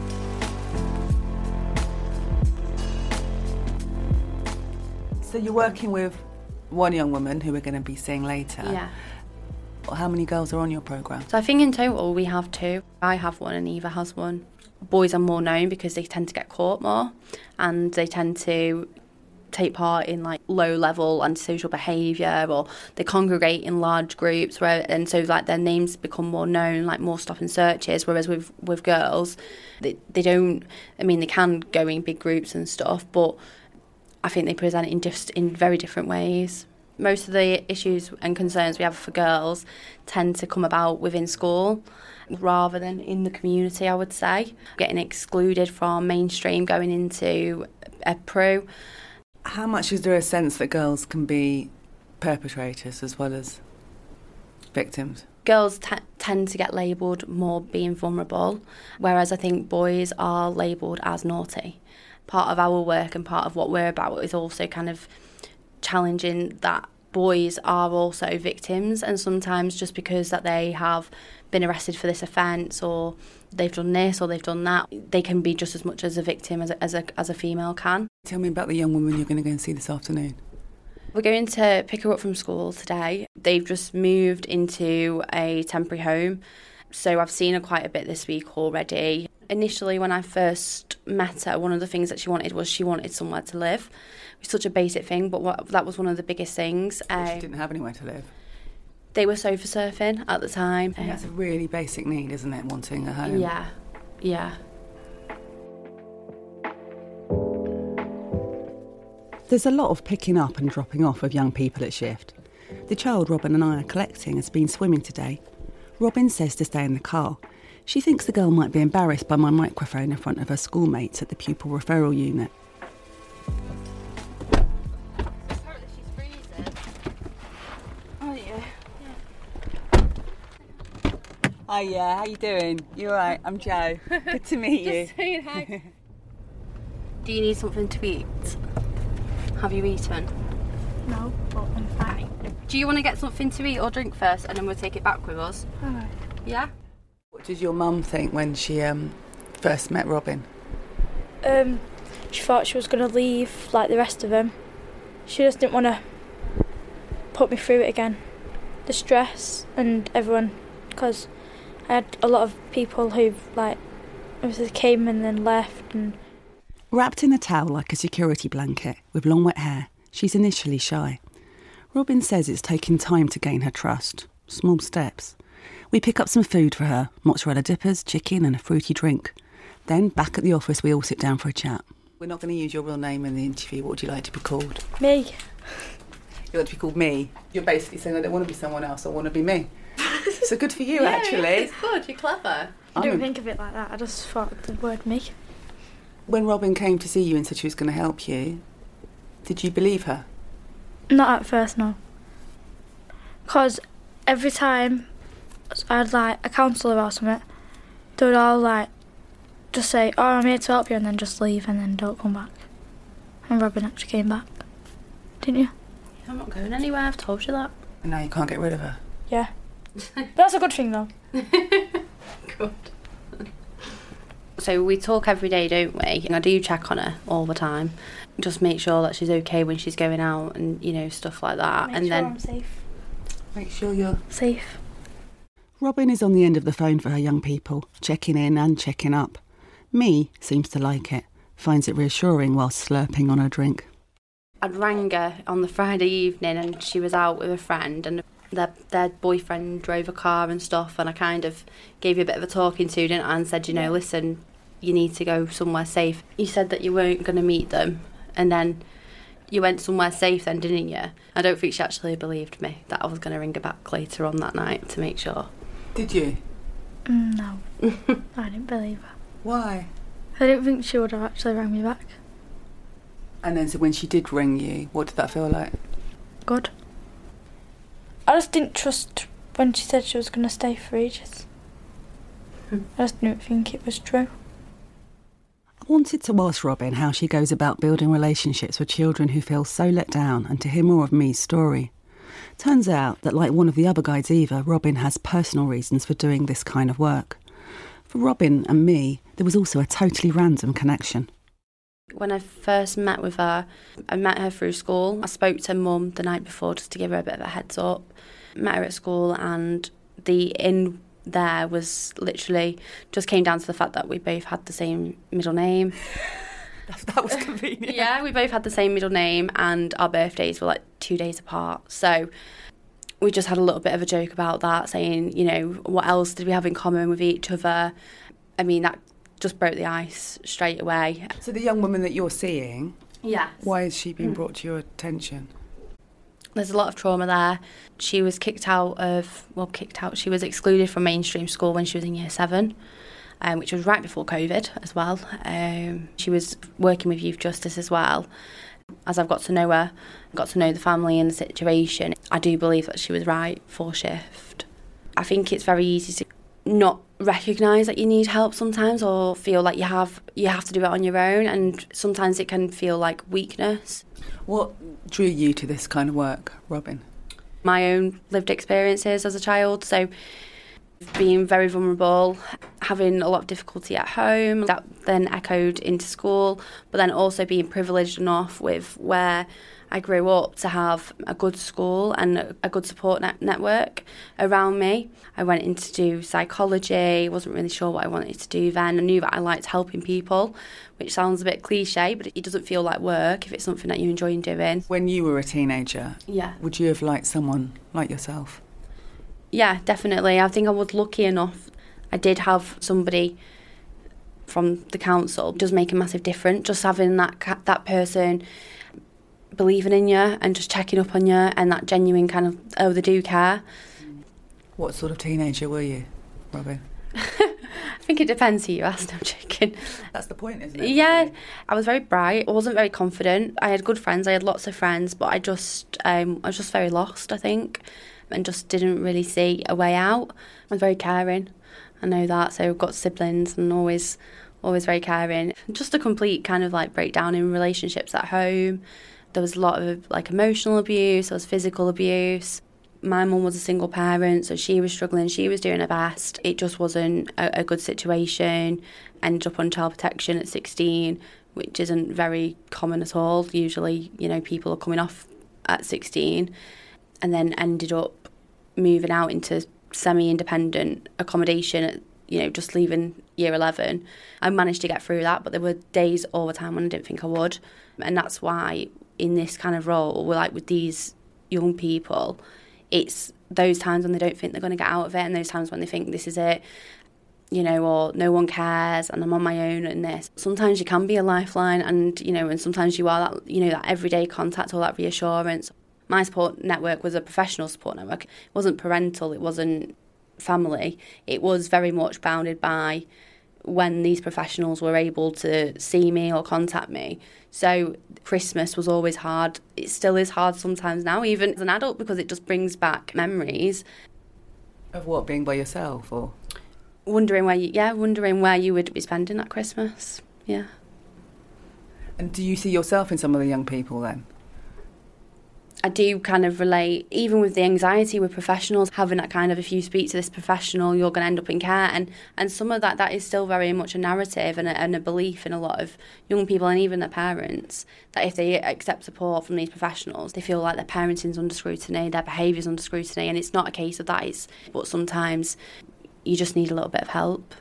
So you're working with one young woman who we're going to be seeing later. Yeah. How many girls are on your programme? So I think in total we have two. I have one and Eva has one. Boys are more known because they tend to get caught more and they tend to take part in like low level antisocial behaviour, or they congregate in large groups where, and so like their names become more known, like more stop and searches, whereas with with girls they, they don't, I mean they can go in big groups and stuff, but I think they present it in just in very different ways. Most of the issues and concerns we have for girls tend to come about within school rather than in the community, I would say. Getting excluded from mainstream, going into a pro. How much is there a sense that girls can be perpetrators as well as victims? Girls t- tend to get labelled more being vulnerable, whereas I think boys are labelled as naughty. Part of our work and part of what we're about is also kind of challenging that boys are also victims, and sometimes just because that they have been arrested for this offence or they've done this or they've done that, they can be just as much as a victim as a, as a, as a female can. Tell me about the young woman you're going to go and see this afternoon. We're going to pick her up from school today. They've just moved into a temporary home, so I've seen her quite a bit this week already. Initially, when I first met her, one of the things that she wanted was she wanted somewhere to live. It's such a basic thing, but what, that was one of the biggest things. Um, she didn't have anywhere to live. They were sofa surfing at the time. And that's a really basic need, isn't it, wanting a home? Yeah, yeah. There's a lot of picking up and dropping off of young people at SHIFT. The child Robin and I are collecting has been swimming today. Robin says to stay in the car. She thinks the girl might be embarrassed by my microphone in front of her schoolmates at the pupil referral unit. Hi, yeah, how you doing? You all right? I'm Jo. Good to meet you. Just saying hi. Do you need something to eat? Have you eaten? No, but I'm fine. Do you want to get something to eat or drink first, and then we'll take it back with us? Alright. Yeah? What did your mum think when she um, first met Robin? Um, she thought she was going to leave like the rest of them. She just didn't want to put me through it again. The stress and everyone, because I had a lot of people who like obviously came and then left. And Wrapped in a towel like a security blanket, with long wet hair, she's initially shy. Robin says it's taken time to gain her trust. Small steps. We pick up some food for her, mozzarella dippers, chicken and a fruity drink. Then, back at the office, we all sit down for a chat. We're not going to use your real name in the interview. What would you like to be called? Me. You like to be called me? You're basically saying I don't want to be someone else, I want to be me. So good for you, yeah, actually. It's good, you're clever. I didn't think of it like that. I just thought the word me. When Robin came to see you and said she was going to help you, did you believe her? Not at first, no. Because every time I had like a counsellor or something, they would all like just say, oh, I'm here to help you, and then just leave and then don't come back. And Robin actually came back. Didn't you? I'm not going anywhere, I've told you that. And now you can't get rid of her? Yeah. But that's a good thing though. Good. So we talk every day, don't we? And I do check on her all the time. Just make sure that she's okay when she's going out and, you know, stuff like that. Make and sure then I'm safe. Make sure you're safe. Robin is on the end of the phone for her young people, checking in and checking up. Me seems to like it, finds it reassuring whilst slurping on her drink. I'd rang her on the Friday evening and she was out with a friend and their, their boyfriend drove a car and stuff, and I kind of gave you a bit of a talking to, didn't I, and said, you know, listen, you need to go somewhere safe. You said that you weren't going to meet them, and then you went somewhere safe then, didn't you? I don't think she actually believed me that I was going to ring her back later on that night to make sure. Did you? Mm, no. I didn't believe her. Why? I didn't think she would have actually rang me back. And then so when she did ring you, what did that feel like? Good. I just didn't trust when she said she was going to stay for ages. I just didn't think it was true. I wanted to ask Robin how she goes about building relationships with children who feel so let down, and to hear more of Me's story. Turns out that, like one of the other guides, Eva, Robin has personal reasons for doing this kind of work. For Robin and me, there was also a totally random connection. When I first met with her, I met her through school. I spoke to mum the night before just to give her a bit of a heads up. Met her at school, and the in there was literally just came down to the fact that we both had the same middle name. That was convenient. Yeah, we both had the same middle name and our birthdays were like two days apart. So we just had a little bit of a joke about that, saying, you know, what else did we have in common with each other? I mean, that just broke the ice straight away. So the young woman that you're seeing, yes. Why has she been brought to your attention? There's a lot of trauma there. She was kicked out of, well, kicked out, she was excluded from mainstream school when she was in year seven, um, which was right before COVID as well. Um, she was working with Youth Justice as well. As I've got to know her, got to know the family and the situation, I do believe that she was right for shift. I think it's very easy to not recognise that you need help sometimes, or feel like you have you have to do it on your own, and sometimes it can feel like weakness. What drew you to this kind of work, Robin? My own lived experiences as a child, so being very vulnerable, having a lot of difficulty at home, that then echoed into school, but then also being privileged enough with where I grew up to have a good school and a good support net- network around me. I went in to do psychology, wasn't really sure what I wanted to do then. I knew that I liked helping people, which sounds a bit cliche, but it doesn't feel like work if it's something that you enjoy doing. When you were a teenager, yeah, would you have liked someone like yourself? Yeah, definitely. I think I was lucky enough. I did have somebody from the council. It does make a massive difference, just having that that person believing in you and just checking up on you, and that genuine kind of, oh, they do care. What sort of teenager were you, Robin? I think it depends who you ask. I'm joking. That's the point, isn't it? Yeah, I was very bright. I wasn't very confident. I had good friends. I had lots of friends, but I just, um, I was just very lost, I think. and just didn't really see a way out. I was very caring. I know that. So I've got siblings and always, always very caring. Just a complete kind of like breakdown in relationships at home. There was a lot of like emotional abuse, there was physical abuse. My mum was a single parent, so she was struggling, she was doing her best. It just wasn't a, a good situation. Ended up on child protection at sixteen, which isn't very common at all. Usually, you know, people are coming off at sixteen, and then ended up moving out into semi-independent accommodation, you know, just leaving year eleven. I managed to get through that, but there were days all the time when I didn't think I would. And that's why in this kind of role, we're like with these young people, it's those times when they don't think they're going to get out of it, and those times when they think this is it, you know, or no one cares and I'm on my own in this. Sometimes you can be a lifeline, and, you know, and sometimes you are that, you know, that everyday contact or that reassurance. My support network was a professional support network. It wasn't parental, it wasn't family. It was very much bounded by when these professionals were able to see me or contact me. So Christmas was always hard. It still is hard sometimes now, even as an adult, because it just brings back memories. Of what, being by yourself, or? Wondering where you, yeah, wondering where you would be spending that Christmas, yeah. And do you see yourself in some of the young people then? I do kind of relate, even with the anxiety with professionals, having that kind of, if you speak to this professional, you're going to end up in care. And, and some of that, that is still very much a narrative and a, and a belief in a lot of young people and even their parents, that if they accept support from these professionals, they feel like their parenting's under scrutiny, their behaviour's under scrutiny. And it's not a case of that, it's, but sometimes you just need a little bit of help.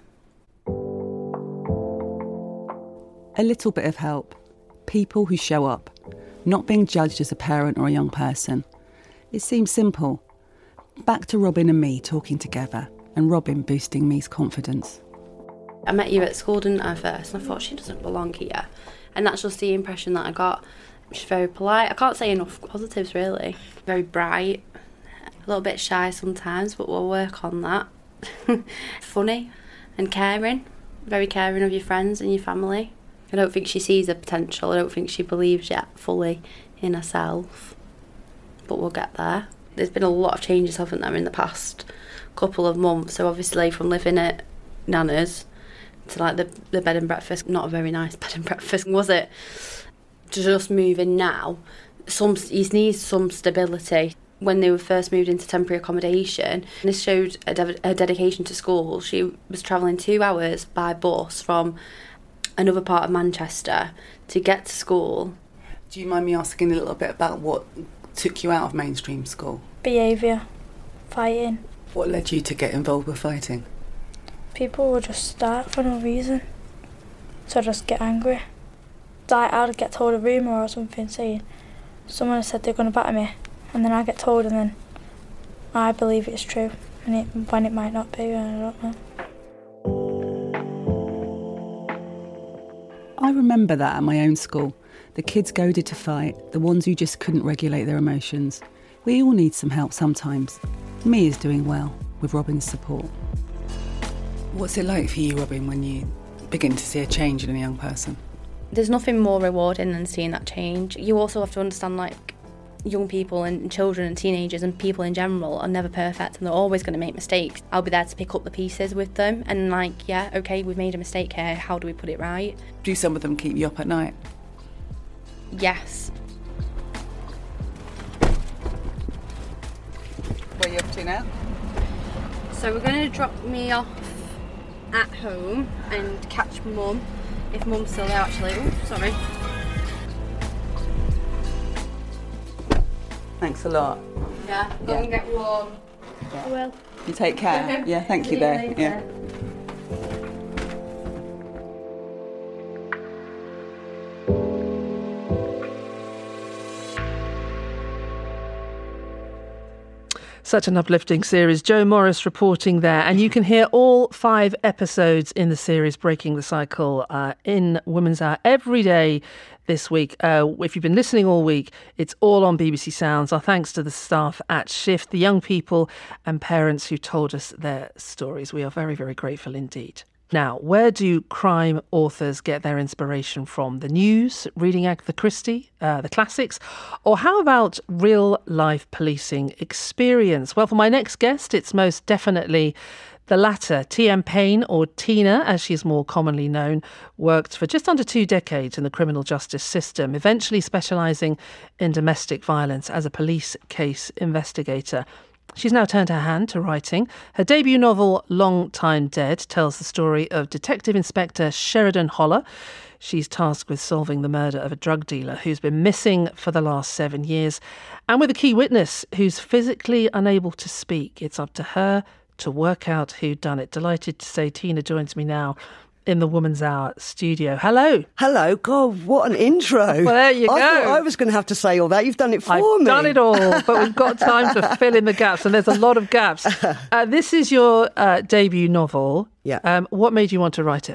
A little bit of help. People who show up. Not being judged as a parent or a young person. It seems simple. Back to Robin and me talking together, and Robin boosting me's confidence. I met you at school, didn't I, first? And I thought, she doesn't belong here. And that's just the impression that I got. She's very polite. I can't say enough positives, really. Very bright. A little bit shy sometimes, but we'll work on that. Funny and caring. Very caring of your friends and your family. I don't think she sees her potential. I don't think she believes yet fully in herself. But we'll get there. There's been a lot of changes, haven't there, in the past couple of months. So obviously from living at Nana's to like the, the bed and breakfast, not a very nice bed and breakfast, was it? To just moving now, some you need some stability. When they were first moved into temporary accommodation, this showed a, de- a dedication to school. She was travelling two hours by bus from another part of Manchester to get to school. Do you mind me asking a little bit about what took you out of mainstream school? Behaviour, fighting. What led you to get involved with fighting? People would just start for no reason, so I'd just get angry. Like I'd get told a rumour or something saying someone said they're going to batter me, and then I get told, and then I believe it's true, and it, when it might not be, I don't know. I remember that at my own school. The kids goaded to fight, the ones who just couldn't regulate their emotions. We all need some help sometimes. Me is doing well, with Robin's support. What's it like for you, Robin, when you begin to see a change in a young person? There's nothing more rewarding than seeing that change. You also have to understand, like, young people and children and teenagers and people in general are never perfect, and they're always going to make mistakes. I'll be there to pick up the pieces with them and like, yeah, okay, we've made a mistake here, how do we put it right? Do some of them keep you up at night? Yes. Where are you up to now? So we're going to drop me off at home and catch Mum, if Mum's still there actually. Oh, sorry. Thanks a lot. Yeah, go yeah. and get warm. Yeah. Well. You take care. Yeah, thank you there. Yeah. Such an uplifting series. Jo Morris reporting there. And you can hear all five episodes in the series Breaking the Cycle uh, in Women's Hour every day this week. Uh, if you've been listening all week, it's all on B B C Sounds. Our thanks to the staff at Shift, the young people and parents who told us their stories. We are very, very grateful indeed. Now, where do crime authors get their inspiration from? The news, reading Agatha Christie, uh, the classics? Or how about real-life policing experience? Well, for my next guest, it's most definitely the latter. T M Payne, or Tina, as she's more commonly known, worked for just under two decades in the criminal justice system, eventually specialising in domestic violence as a police case investigator. She's now turned her hand to writing. Her debut novel, Long Time Dead, tells the story of Detective Inspector Sheridan Holler. She's tasked with solving the murder of a drug dealer who's been missing for the last seven years, and with a key witness who's physically unable to speak. It's up to her to work out who done it. Delighted to say Tina joins me now in the Woman's Hour studio. Hello. Hello. God, what an intro. Well, there you I go. thought I was going to have to say all that. You've done it for I've me. I've done it all, but we've got time to fill in the gaps, and there's a lot of gaps. Uh, this is your uh, debut novel. Yeah. Um, what made you want to write it?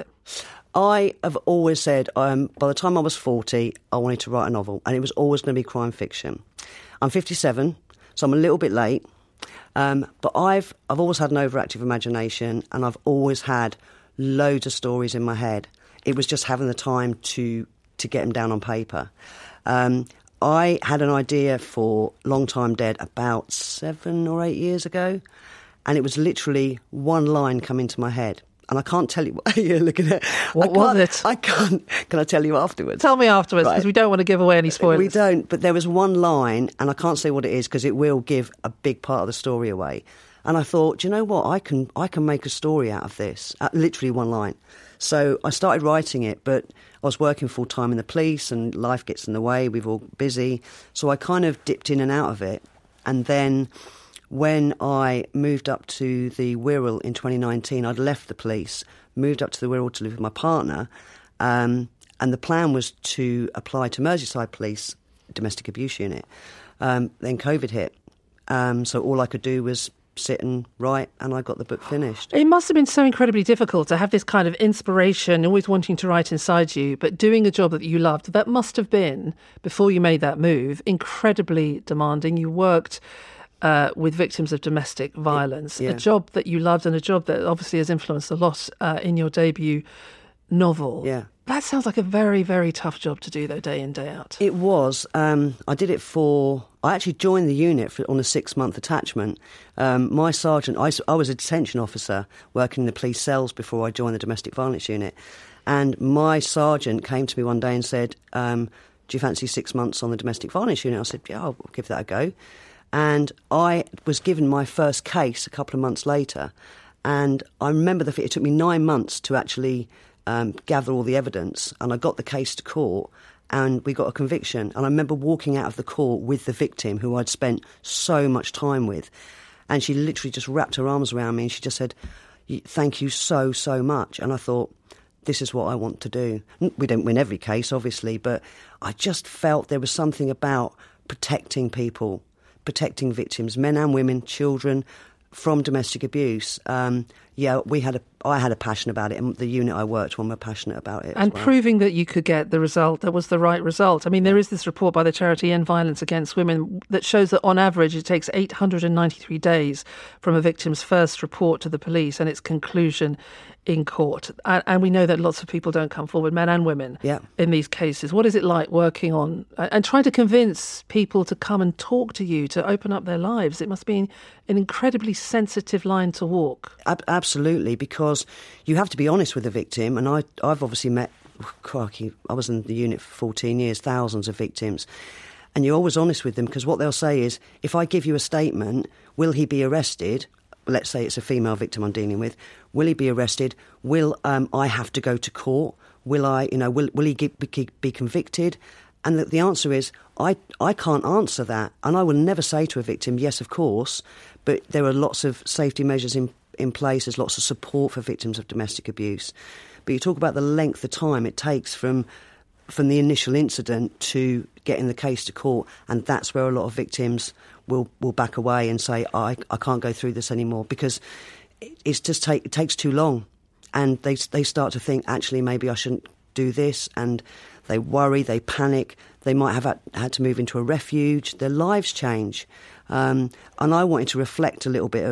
I have always said, um, by the time I was forty, I wanted to write a novel, and it was always going to be crime fiction. I'm fifty-seven, so I'm a little bit late, um, but I've I've always had an overactive imagination, and I've always had loads of stories in my head. It was just having the time to to get them down on paper. Um, I had an idea for Long Time Dead about seven or eight years ago, and it was literally one line come into my head. And I can't tell you what you're looking at. What was it? I can't. Can I tell you afterwards? Tell me afterwards, because right. we don't want to give away any spoilers. We don't, but there was one line, and I can't say what it is because it will give a big part of the story away. And I thought, do you know what? I can I can make a story out of this. Uh, literally one line. So I started writing it, but I was working full time in the police, and life gets in the way. We're all busy, so I kind of dipped in and out of it. And then, when I moved up to the Wirral in twenty nineteen, I'd left the police, moved up to the Wirral to live with my partner, um, and the plan was to apply to Merseyside Police Domestic Abuse Unit. Um, then COVID hit, um, so all I could do was sit and write, and I got the book finished. It must have been so incredibly difficult to have this kind of inspiration, always wanting to write inside you, but doing a job that you loved. That must have been, before you made that move, incredibly demanding. You worked uh, with victims of domestic violence, yeah. a job that you loved and a job that obviously has influenced a lot uh, in your debut novel. Yeah. That sounds like a very, very tough job to do, though, day in, day out. It was. Um, I did it for... I actually joined the unit for, on a six-month attachment. Um, my sergeant... I, I was a detention officer working in the police cells before I joined the domestic violence unit. And my sergeant came to me one day and said, um, do you fancy six months on the domestic violence unit? I said, yeah, I'll give that a go. And I was given my first case a couple of months later. And I remember the it took me nine months to actually... Um, gather all the evidence, and I got the case to court, and we got a conviction. And I remember walking out of the court with the victim, who I'd spent so much time with, and she literally just wrapped her arms around me, and she just said, thank you so, so much. And I thought, this is what I want to do. We don't win every case, obviously, but I just felt there was something about protecting people, protecting victims, men and women, children, from domestic abuse. Um, yeah, we had a, I had a passion about it, and the unit I worked on were passionate about it. And as well. Proving that you could get the result that was the right result. I mean, there is this report by the charity End Violence Against Women that shows that on average it takes eight hundred ninety-three days from a victim's first report to the police and its conclusion in court. And, and we know that lots of people don't come forward, men and women, yeah. in these cases. What is it like working on and trying to convince people to come and talk to you, to open up their lives? It must be an incredibly sensitive line to walk. Ab- absolutely, because you have to be honest with the victim. And I, I've obviously met, oh, crikey, I was in the unit for fourteen years, thousands of victims. And you're always honest with them, because what they'll say is, if I give you a statement, will he be arrested? Let's say it's a female victim I'm dealing with. Will he be arrested? Will um, I have to go to court? Will I, you know, will will he get, be, be convicted? And the, the answer is, I, I can't answer that. And I will never say to a victim, yes, of course, but there are lots of safety measures in, in place. There's lots of support for victims of domestic abuse. But you talk about the length of time it takes from from the initial incident to getting the case to court, and that's where a lot of victims will will back away and say, oh, I, I can't go through this anymore, because it's just take, it takes too long, and they they start to think, actually, maybe I shouldn't do this, and they worry, they panic, they might have had, had to move into a refuge, their lives change. Um, and I wanted to reflect a little bit of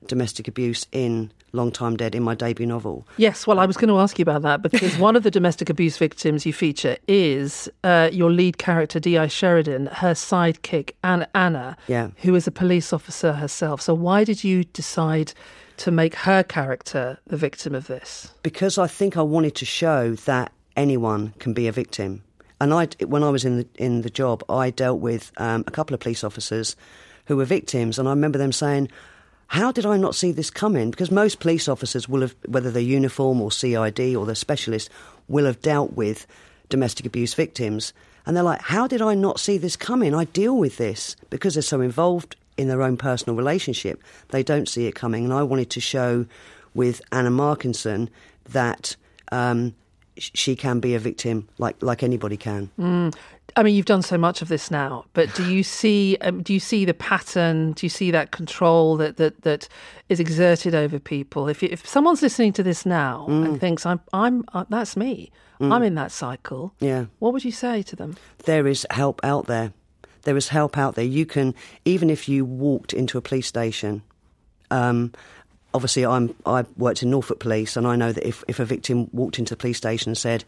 domestic abuse in Long Time Dead, in my debut novel. Yes, well, I was going to ask you about that because one of the domestic abuse victims you feature is uh, your lead character, D I Sheridan, her sidekick, Anna, Anna yeah. who is a police officer herself. So why did you decide to make her character the victim of this? Because I think I wanted to show that anyone can be a victim. And I, when I was in the, in the job, I dealt with um, a couple of police officers who were victims, and I remember them saying, how did I not see this coming? Because most police officers will have, whether they're uniform or C I D or they're specialists, will have dealt with domestic abuse victims. And they're like, how did I not see this coming? I deal with this. Because they're so involved in their own personal relationship, they don't see it coming. And I wanted to show with Anna Markinson that um, she can be a victim like, like anybody can. Mm. I mean, you've done so much of this now, but do you see um, do you see the pattern? Do you see that control that that, that is exerted over people? If you, if someone's listening to this now mm. and thinks I'm I'm uh, that's me, mm. I'm in that cycle. Yeah. What would you say to them? There is help out there. There is help out there. You can, even if you walked into a police station. Um, obviously, I'm I worked in Norfolk Police, and I know that if if a victim walked into the police station and said,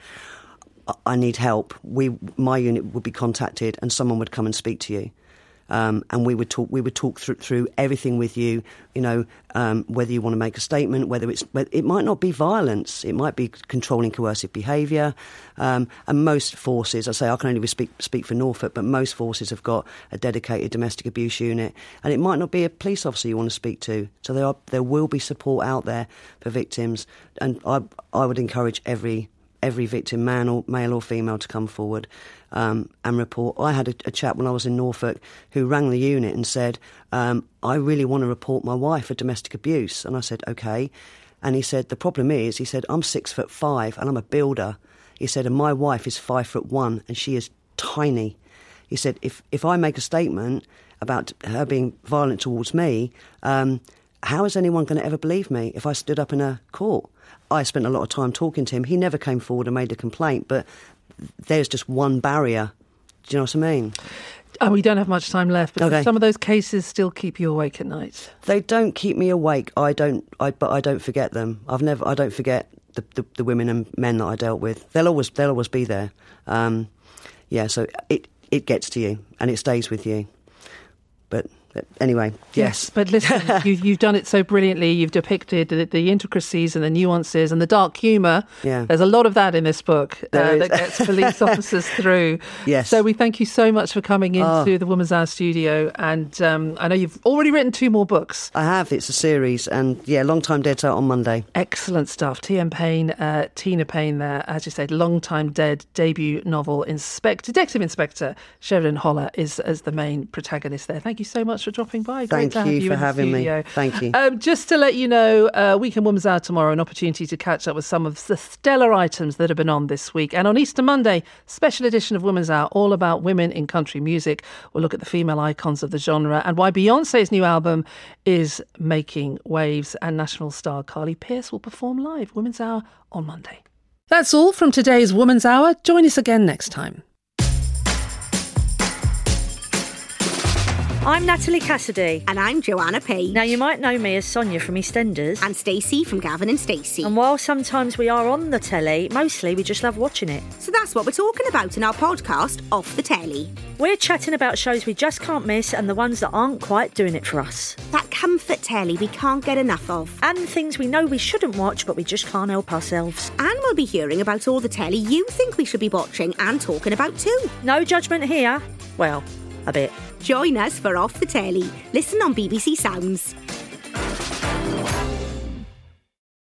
I need help, we my unit would be contacted and someone would come and speak to you. Um, and we would talk we would talk through, through everything with you, you know, um, whether you want to make a statement, whether it's, it might not be violence, it might be controlling coercive behaviour. Um, and most forces, I say I can only speak, speak for Norfolk, but most forces have got a dedicated domestic abuse unit. And it might not be a police officer you want to speak to. So there are, there will be support out there for victims. And I, I would encourage every every victim, man or male or female, to come forward um, and report. I had a, a chap when I was in Norfolk who rang the unit and said, um, I really want to report my wife for domestic abuse. And I said, OK. And he said, the problem is, he said, I'm six foot five and I'm a builder. He said, and my wife is five foot one and she is tiny. He said, if, if I make a statement about her being violent towards me, um, how is anyone going to ever believe me if I stood up in a court? I spent a lot of time talking to him. He never came forward and made a complaint, but there's just one barrier. Do you know what I mean? Oh, we don't have much time left, but okay. Some of those cases still keep you awake at night. They don't keep me awake. I don't, I, but I don't forget them. I've never, I don't forget the, the, the women and men that I dealt with. They'll always, they'll always be there. Um, yeah, so it, it gets to you and it stays with you. But anyway, yes. yes but listen, you, you've done it so brilliantly. You've depicted the, the intricacies and the nuances and the dark humour. Yeah. There's a lot of that in this book uh, that gets police officers through. Yes. So we thank you so much for coming into oh. the Woman's Hour studio. And um, I know you've already written two more books. I have. It's a series. And yeah, Long Time Dead's out on Monday. Excellent stuff. T M Payne, uh, Tina Payne there, as you said, Long Time Dead debut novel. Inspector, Detective Inspector Sheridan Holler is as the main protagonist there. Thank you so much for dropping by. Great Thank to have you, you for in the having studio. me. Thank you. Um, just to let you know, uh, Weekend Woman's Hour tomorrow, an opportunity to catch up with some of the stellar items that have been on this week. And on Easter Monday, special edition of Woman's Hour, all about women in country music. We'll look at the female icons of the genre and why Beyonce's new album is making waves. And national star Carly Pearce will perform live. Woman's Hour on Monday. That's all from today's Woman's Hour. Join us again next time. I'm Natalie Cassidy. And I'm Joanna Page. Now, you might know me as Sonia from EastEnders. And Stacey from Gavin and Stacey. And while sometimes we are on the telly, mostly we just love watching it. So that's what we're talking about in our podcast, Off the Telly. We're chatting about shows we just can't miss and the ones that aren't quite doing it for us. That comfort telly we can't get enough of. And things we know we shouldn't watch, but we just can't help ourselves. And we'll be hearing about all the telly you think we should be watching and talking about too. No judgment here. Well, a bit. Join us for Off the Telly. Listen on B B C Sounds.